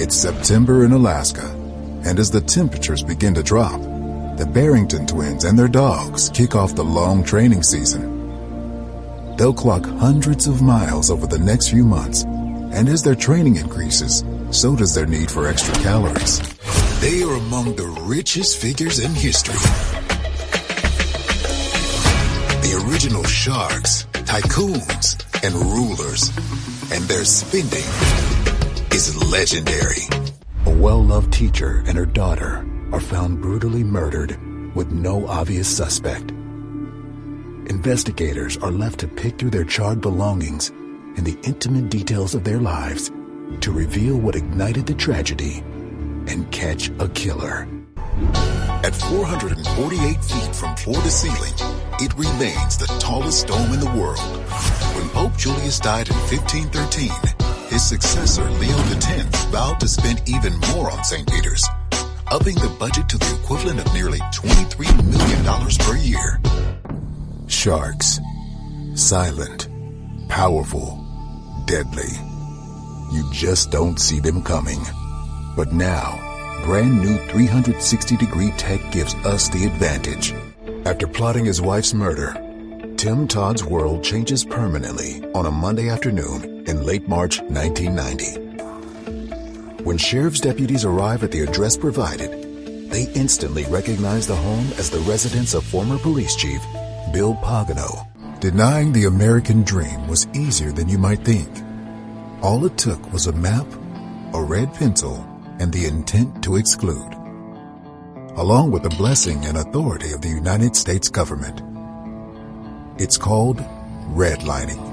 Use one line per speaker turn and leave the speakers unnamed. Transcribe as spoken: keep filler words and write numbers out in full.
It's September in Alaska, and as the temperatures begin to drop, the Barrington twins and their dogs kick off the long training season. They'll clock hundreds of miles over the next few months, and as their training increases, so does their need for extra calories. They are among the richest figures in history. The original sharks, tycoons, and rulers, and their spending is legendary. A well-loved teacher and her daughter are found brutally murdered with no obvious suspect. Investigators are left to pick through their charred belongings and the intimate details of their lives to reveal what ignited the tragedy and catch a killer. At four hundred forty-eight feet from floor to ceiling, it remains the tallest dome in the world. When Pope Julius died in fifteen thirteen, his successor, Leo the tenth, vowed to spend even more on Saint Peter's, upping the budget to the equivalent of nearly twenty-three million dollars per year. Sharks. Silent, powerful, deadly. You just don't see them coming. But now, brand new three hundred sixty degree tech gives us the advantage. After plotting his wife's murder, Tim Todd's world changes permanently on a Monday afternoon in late March nineteen ninety. When sheriff's deputies arrive at the address provided, they instantly recognize the home as the residence of former police chief Bill Pagano. Denying the American dream was easier than you might think. All it took was a map, a red pencil, and the intent to exclude, along with the blessing and authority of the United States government. It's called redlining.